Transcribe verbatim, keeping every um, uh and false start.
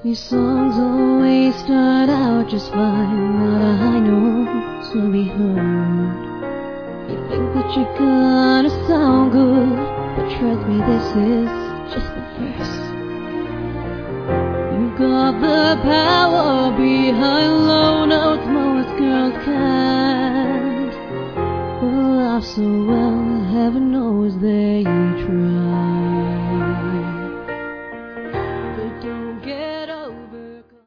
These songs always start out just fine, not a high note to be heard. You think that you're gonna sound good, but trust me, this is just the first. You've got the power behind low notes most girls can't